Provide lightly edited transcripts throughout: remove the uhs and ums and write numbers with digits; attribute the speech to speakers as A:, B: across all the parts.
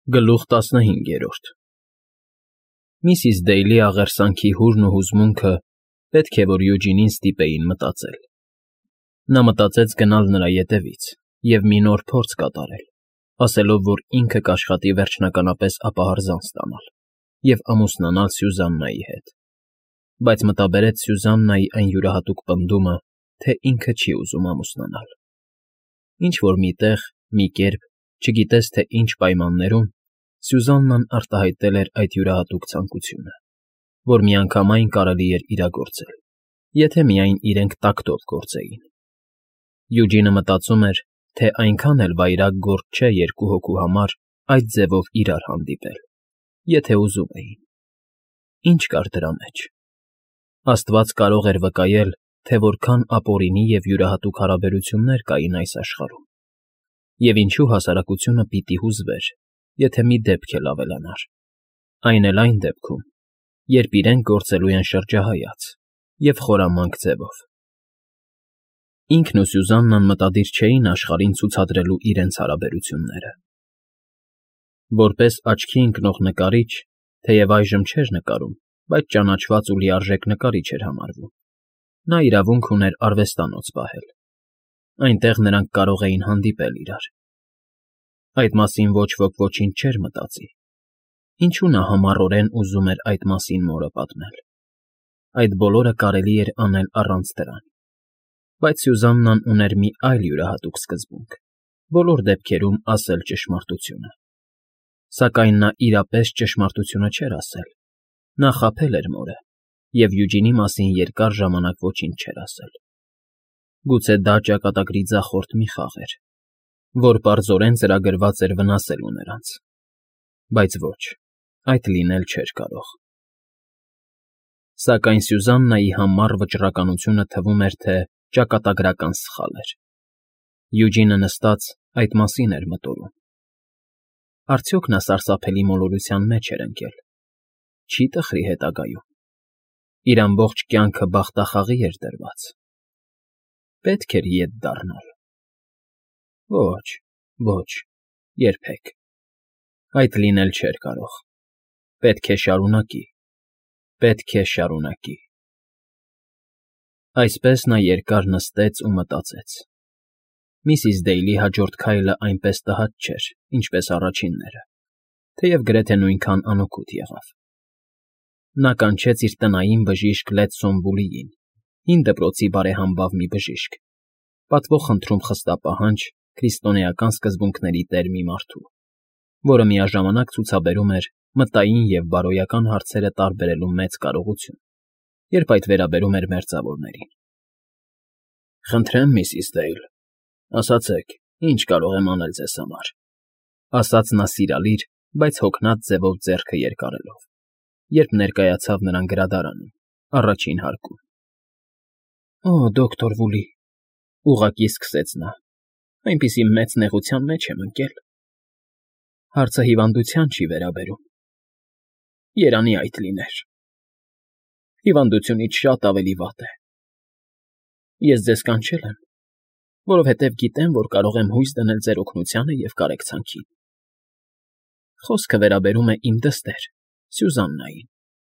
A: Գլուխ 15 Միսիս Դեյլի աղերսանքի հուրն ու հուզմունքը պետք է որ Յուջինին ստիպեին մտածել։ Նա մտածեց գնալ նրա ետևից և մի նոր փորձ կատարել, ասելով, որ ինքը կաշխատի վերջնականապես ապահարզան ստանալ և ամուսնանալ Սյուզաննայի հետ, բայց մտաբերեց Սյուզաննայի այն յուրահատուկ պնդումը, թե ինքը չի ուզում ամուսնանալ։ Ինչ-որ մի տեղ, մի կերպ, չգիտես թե ինչ պայմաններում, Սյուզաննան արտահայտել էր այդ յուրահատուկ ցանկությունը, որ միանգամայն կարելի էր իրագործել, եթե միայն իրենք տակտով գործեին։ Յուջինը մտածում էր, թե այնքան էլ վայրագ գործ չէ երկու հոգու համար այդ ձևով իրար հանդիպել, եթե ուզում էին։ Ինչ կար դրա մեջ։ Աստված կարող էր վկայել, թե որքան ապօրինի և յուրահատուկ հարաբերություններ կային այս աշխարհում, և ինչու հասարակությունը պիտի հուզվեր, եթե մի դեպք էլ ավելանար, այն էլ այն դեպքում, երբ իրենք գործելու են շրջահայաց և խորամանկ ձևով։ Ինքն ու Սյուզաննան մտադիր չէին աշխարհին ցուցադրելու իրենց հարաբերությունները։ Որպես աչքի ընկնող նկարիչ, թեև այժմ չէր նկարում, բայց ճանաչված ու լիարժեք նկարիչ էր համարվում, նա իրավունք ուներ արվեստանոց պահել։ Այնտեղ նրանք կարող էին հանդիպել իրար։ Այդ մասին ոչ ոք ոչինչ չէր մտածի։ Ինչու նա համառորեն ուզում էր այդ մասին մորը պատմել։ Այդ բոլորը կարելի էր անել առանց դրան։ Բայց Սյուզաննան ուներ մի այլ յուրահատուկ սկզբունք՝ բոլոր դեպքերում ասել ճշմարտությունը։ Սակայն նա իրապես ճշմարտությունը չէր ասել։ Նա խաբել էր մորը և Յուջինի մասին երկար ժամանակ ոչինչ չէր ասել։ Գուցե դա ճակատագրի ձախորդ մի խաղ էր, որ պարզորեն ծրագրված էր վնասելու նրանց։ Բայց ոչ, այդ լինել չէր կարող։ Սակայն Սյուզաննայի համառ վճռականությունը թվում էր, թե ճակատագրական սխալ էր։ Յուջինը նստած այդ մասին էր մտորում։ Արդյոք նա սարսափելի մոլորության մեջ էր ընկել։ Չի՞ տխրի հետագայում։ Իր ամբողջ կյանքը բախտախաղի էր դրված։ Պետք էր ետ դառնալ։ Ոչ, ոչ, երբեք։ Այդ լինել չէր կարող։ Պետք է շարունակի, պետք է շարունակի։ Այսպես նա երկար նստեց ու մտածեց։ Միսիս Դեյլի հաջորդ քայլը այնպես տհաճ չէր, ինչպես առաջինները, թեև գրեթե նույնքան անօգուտ եղավ։ Նա կանչեց իր տնային բժիշկ Լեդսոն Բուլիին, հին դպրոցի բարեհամբավ մի բժիշկ, պատվո խնդրում խստապահանջ, քրիստոնեական սկզբունքների տեր մի մարդու, որը միաժամանակ ցուցաբերում էր մտային և բարոյական հարցերը տարբերելու մեծ կարողություն, երբ այդ վերաբերում էր մերձավորներին։ Խնդրեմ, միսիս Դեյլ, ասացեք, ինչ կարող եմ անել ձեզ համար, ասաց նա սիրալիր, բայց հոգնած ձևով ձեռքը երկարելով, երբ ներկայացավ նրան գրադարանում, առաջին հարկում։ Օ, դոկտոր Վուլի, ուղղակի սկսեց նա, այնպիսի մեծ նեղության մեջ եմ ընկել։ Հարցը հիվանդության չի վերաբերում։ Երանի այդ լիներ։ Հիվանդությունից շատ ավելի վատ է։ Ես ձեզ կանչել եմ, որովհետև գիտեմ, որ կարող եմ հույս դնել ձեր օգնությանը և կարեկցանքին։ Խոսքը վերաբերում է իմ դստեր՝ Սյուզաննային։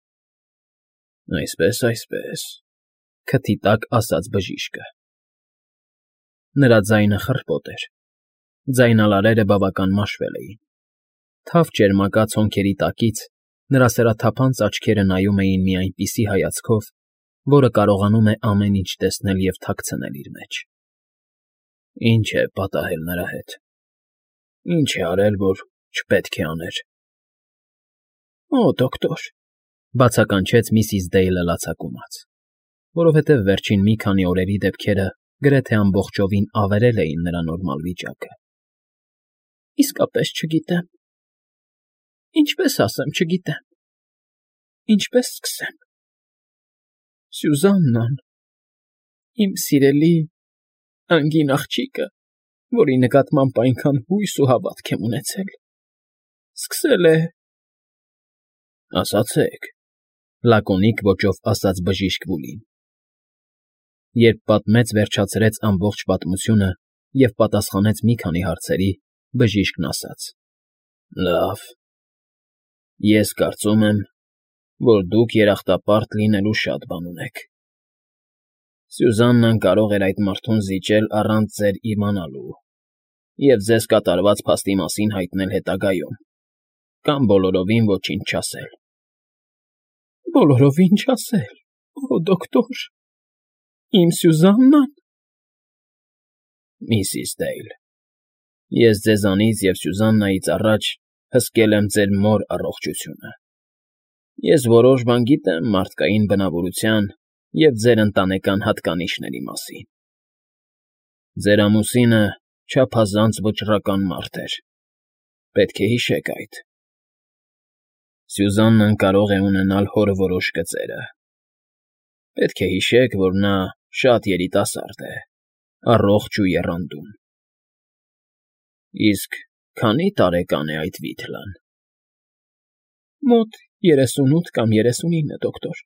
A: Այսպես, քթի տակ ասաց բժիշկը։ Նրա ձայնը խռպոտ էր։ Ձայնալարերը բավական մաշվել էին։ Թավ ճերմակած հոնքերի տակից նրա սրաթափանց աչքերը նայում էին մի այնպիսի հայացքով, որը կարողանում է ամեն ինչ տեսնել և թաքցնել իր մեջ։ Ինչ է պատահել նրա հետ։ Ինչ է արել, որ չպետք է աներ։ Օ, դոկտոր, բացականչեց միսիս Դեյլը լացակումած, որովհետև վերջին մի քանի օրերի դեպքերը գրեթե ամբողջովին ավերել էին նրա նորմալ վիճակը։ Իսկապես չգիտեմ։ Ինչպես ասեմ, չգիտեմ։ Ինչպես սկսեմ։ Սյուզաննան, իմ սիրելի, անգին աղջիկը, որի նկատմամբ այնքան հույս ու հավատք եմ ունեցել, սկսել է… Ասացեք, լակոնիկ ոճով ասաց բժիշկ Վուլին։ Երբ պատմեց վերջացրեց ամբողջ պատմությունը և պատասխանեց մի քանի հարցերի, բժիշկն ասաց. Լավ։ Ես կարծում եմ, որ դուք երախտապարտ լինելու շատ բան ունեք։ Սյուզաննան կարող էր այդ մարդուն զիջել առանց ձեր իմանալու և ձեզ կատարված փաստի մասին հայտնել հետագայում, կամ բոլորովին ոչինչ չասել։
B: Բոլորովին չասել, դոկտոր, իմ Սյուզաննան…
A: Միսիս Դեյլ, ես ձեզանից և Սյուզաննայից առաջ հսկել եմ ձեր մոր առողջությունը։ Ես որոշ բան գիտեմ մարդկային բնավորության և ձեր ընտանեկան հատկանիշների մասին։ Ձեր ամուսինը չափազանց վճռական մարդ էր, պետք է հիշեք այդ։ Սյուզաննան կարող է ունենալ հոր որոշ գծերը։ Պետք է հիշեք, որ նա շատ երիտասարդ է, առողջ ու եռանդուն։ Իսկ քանի՞ տարեկան է այդ Վիթլան։
B: Մոտ 38 կամ 39, դոկտոր։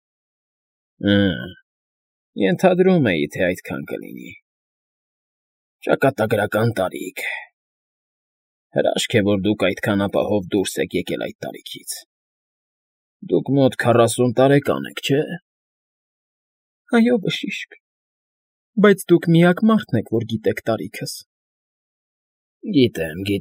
A: Ենթադրում էի, թե այդքան կլինի։ Ճակատագրական տարիք։ Հրաշք է, որ դուք այդքան ապահով դուրս եք եկել այդ տարիքից։ Դուք մոտ 40 տարեկան եք, չէ՞։
B: Այո, բժիշկ, բայց դուք միակ մարդն եք, որ գիտեք տարիքս։
A: Գիտեմ։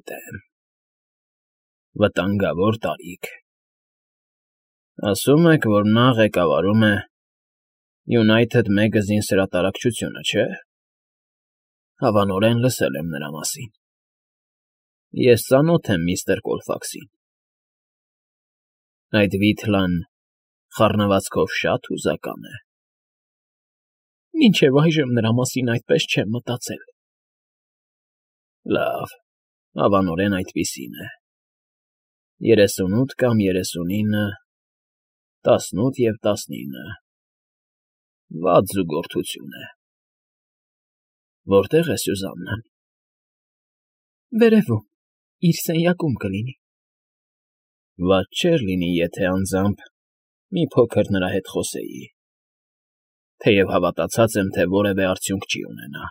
A: Վտանգավոր տարիք։ Ասում եք, որ նա ղեկավարում է United Magazine հրատարակչությունը, չէ՞։ Հավանորեն լսել եմ նրա մասին։ Ես ծանոթ եմ միստր Կոլֆաքսին։ Այդ Վիթլան խառնվածքով շատ հուզական է։
B: Մինչև այժմ նրա մասին այդպես չեմ մտածել։
A: Լավ, հավանորեն այդպիսին է։ 38 կամ 39, 18 և 19… Վատ զուգորդություն է։ Որտե՞ղ է Սյուզաննան։
B: Վերևում, իր սենյակում կլինի։
A: Վատ չէր լինի, եթե անձամբ մի փոքր նրա հետ խոսեի, թեև հավատացած եմ, թե որևէ արդյունք չի ունենա։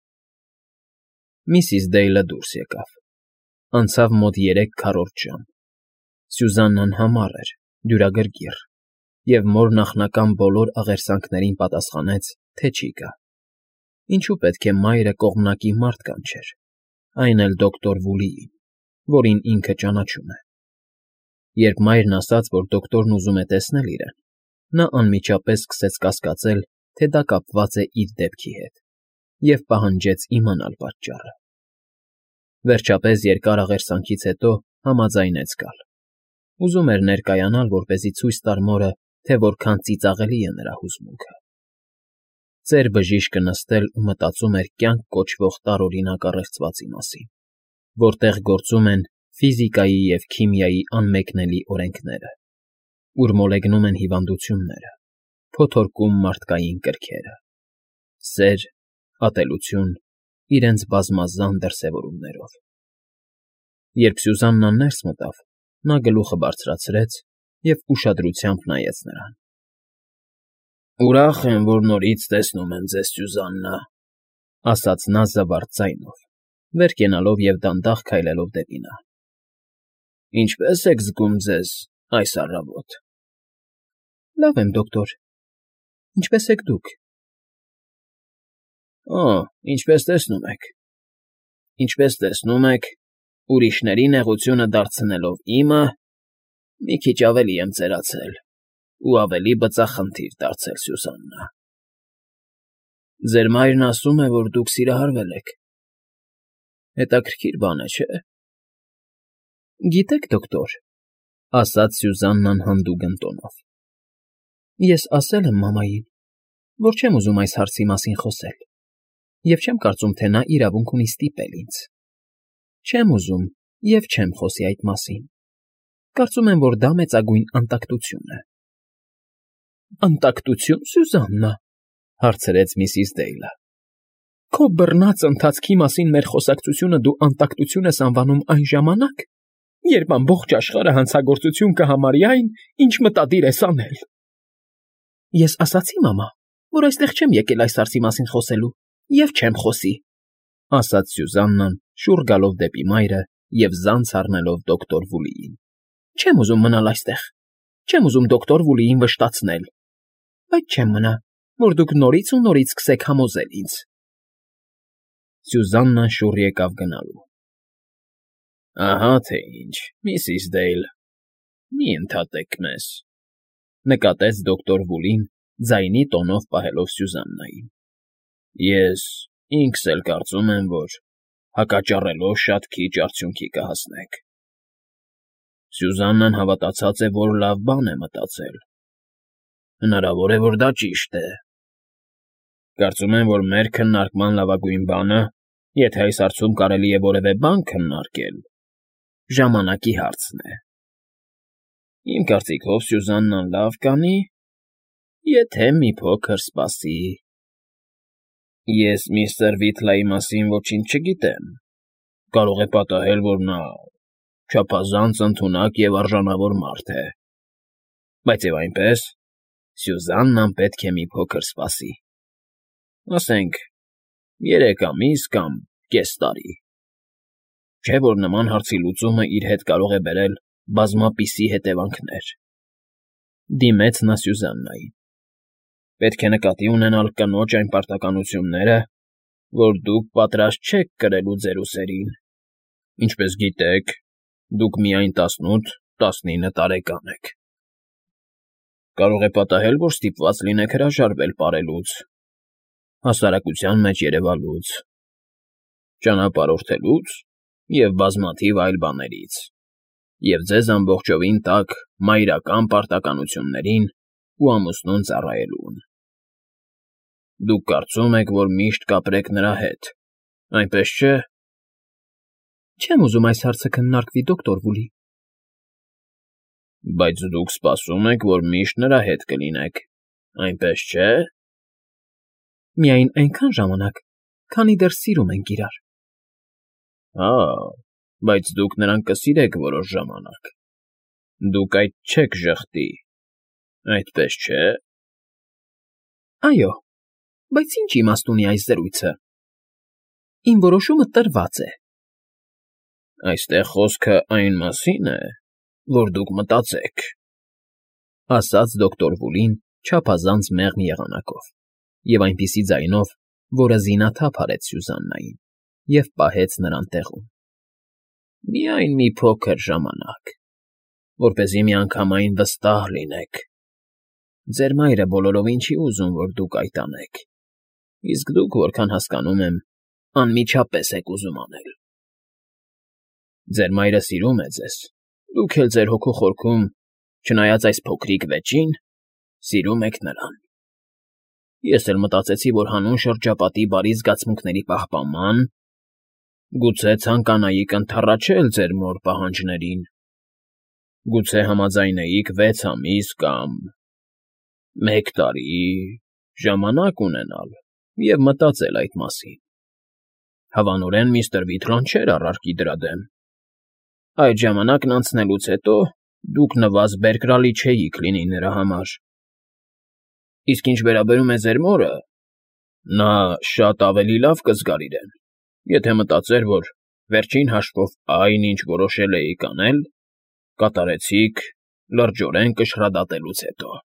A: Միսիս Դեյլը դուրս եկավ։ Անցավ մոտ 3/4 ժամ։ Սյուզաննան համառ էր, դյուրագրգիռ, և մոր նախնական բոլոր աղերսանքներին պատասխանեց, թե չի գա։ Ինչու պետք է մայրը կողմնակի մարդ կանչեր, այն էլ դոկտոր Վուլիին, որին ինքը ճանաչում է։ Երբ մայրն ասաց, որ դոկտորն ուզում է տեսնել իրեն, նա անմիջապես սկսեց կասկածել, թե դա կապված է իր դեպքի հետ, և պահանջեց իմանալ պատճառը։ Վերջապես երկար աղերսանքից հետո համաձայնեց գալ։ Ուզում էր ներկայանալ, որպեսզի ցույց տար մորը, թե որքան ծիծաղելի է նրա հուզմունքը։ Ծեր բժիշկը նստել ու մտածում էր կյանք կոչվող տարօրինակ առեղծվածի մասին, որտեղ գործում են ֆիզիկայի և քիմիայի անմեկնելի օրենքները, ուր մոլեգնում են հիվանդությունները, փոթորկում մարդկային կրքերը, սեր, ատելություն, իրենց բազմազան դրսևորումներով։ Երբ Սյուզաննան ներս մտավ, նա գլուխը բարձրացրեց և ուշադրությամբ նայեց նրան։ «Ուրախ եմ, որ նորից տեսնում եմ ձեզ, Սյուզաննա», ասաց նա զվարթ ձայնով, վեր կենալով և դանդաղ քայլելով դեպի նա։ «Ինչպե՞ս եք զգում ձեզ այս առավոտ»։
B: Լավ եմ, դոկտոր։ Ինչպե՞ս եք դուք։
A: Ինչպես տեսնում եք, ուրիշների նեղությունը դարձնելով իմը, մի քիչ ավելի եմ ծերացել ու ավելի բծախնդիր դարձել, Սյուզաննա։ Ձեր մայրն ասում է, որ դուք սիրահարվել եք։ Հետաքրքիր բան է, չէ՞։
B: Գիտեք, դոկտոր,
A: ասաց Սյուզաննան հանդուգն տոնով։
B: Ես ասել եմ մամային, որ չեմ ուզում այս հարցի մասին խոսել, և չեմ կարծում, թե նա իրավունք ունի ստիպել ինձ։ Չեմ ուզում և չեմ խոսի այդ մասին։ Կարծում եմ, որ դա մեծագույն անտակտություն է։ Անտակտությո՞ւն, Սյուզաննա,
A: հարցրեց միսիս Դեյլը։
B: Քո բռնած ընթացքի մասին մեր խոսակցությունը դու անտակտություն ես անվանում այն ժամանակ, երբ ամբողջ աշխարհը հանցագործություն կհամարի այն, ինչ մտադիր ես անել։ Ես ասացի, մամա, որ այստեղ չեմ եկել այս հարցի մասին խոսելու, և չեմ խոսի,
A: ասաց Սյուզաննան, շուռ գալով դեպի մայրը
B: և զանց առնելով դոկտոր Վուլիին։ Չեմ ուզում մնալ այստեղ։ Չեմ ուզում դոկտոր Վուլիին վշտացնել, բայց չեմ մնա, որ դուք նորից ու նորից սկսեք համոզել ինձ։ Սյուզաննան շուռ եկավ գնալու։ Ահա թե ինչ, Միսիս Դեյլ, մի ընդհատեք մեզ, նկատեց դոկտոր Վուլին, ձայնի տոնով պահելով Սյուզաննային։ Ես ինքս էլ կարծում եմ, որ հակաճառելով շատ քիչ արդյունքի կհասնեք։ Սյուզաննան հավատացած է, որ լավ բան է մտածել։ Հնարավոր է, որ դա ճիշտ է։ Կարծում եմ, որ մեր քննարկման լավագույն բանը, եթե այս հարցում կարելի է որևէ բան քննարկել, ժամանակի հարցն է։ Իմ կարծիքով Սյուզաննան լավ կանի, եթե մի փոքր սպասի։ Ես միստր Վիթլայի մասին ոչինչ չգիտեմ։ Կարող է պատահել, որ նա չափազանց ընդունակ և արժանավոր մարդ է։ Բայց և այնպես, Սյուզաննան պետք է մի փոքր սպասի։ Ասենք, 3 ամիս կամ կես տարի։ Չէ՞ որ նման հարցի լուծումը իր հետ կարող է բերել բազմապիսի հետևանքներ։ Դիմեց նա Սյուզաննային։ Պետք է նկատի ունենալ կնոջ այն պարտականությունները, որ դուք պատրաստ չեք կրելու ձեր ուսերին։ Ինչպես գիտեք, դուք միայն 18-19 տարեկան եք։ Կարող է պատահել, որ ստիպված լինեք հրաժարվել պարելուց, հասարակության մեջ երևալուց, ճանապարհորդելուց և բազմաթիվ այլ բաներից, և ձեզ ամբողջովին տաք մայրական պարտականություններին ու ամուսնուն ծառայելուն։ Դուք կարծում եք, որ միշտ կապրեք նրա հետ, այնպես չէ՞։ Չեմ ուզում այս հարցը քննարկվի, դոկտոր Վուլի։ Բայց դուք սպասում եք, որ միշտ նրա հետ կլինեք, այնպես չէ՞։ Միայն այնքան ժամանակ, քանի դեռ սիրում ենք իրար։ Հա, բայց դուք նրան կսիրեք որոշ ժամանակ։ Դուք այդ չեք ժխտի, այդպես չէ՞։ Այո, բայց ինչ իմաստ ունի այս զրույցը։ Իմ որոշումը տրված է։ Այստեղ խոսքը այն մասին է, որ դուք մտածեք, ասաց դոկտոր Վուլին չափազանց մեղմ եղանակով և այնպիսի ձայնով, որը զինաթափ արեց Սյուզաննային և պահեց նրան տեղում։ Միայն մի փոքր ժամանակ, որպեսզի միանգամայն վստահ լինեք։ Ձեր մայրը բոլորովին չի ուզում, որ դուք այդ անեք, իսկ դուք, որքան հասկանում եմ, անմիջապես եք ուզում անել։ Ձեր մայրը սիրում է ձեզ, դուք էլ ձեր հոգու խորքում, չնայած այս փոքրիկ վեճին, սիրում եք նրան։ Ես էլ մտածեցի, որ հանուն շրջապատի բարի զգացմունքների պահպանման, գուցե ցանկանայիք ընդառաջել ձեր մոր պահանջներին, գուցե համաձայնեիք 6 ամիս կամ 1 տարի ժամանակ ունենալ և մտածել այդ մասին։ Հավանորեն միստր Վիթլան չէր առարկի դրա դեմ։ Այդ ժամանակն անցնելուց հետո դուք նվազ-բերկրալի չէիք լինի նրա համար։ Իսկ ինչ վերաբերում է ձեր մորը, նա շատ ավելի լավ կզգար իրեն, եթե մտածեր, որ վերջին հաշվով այն, ինչ որոշել էիք անել, կատարեցիք լրջորեն կշռադատելուց հետո։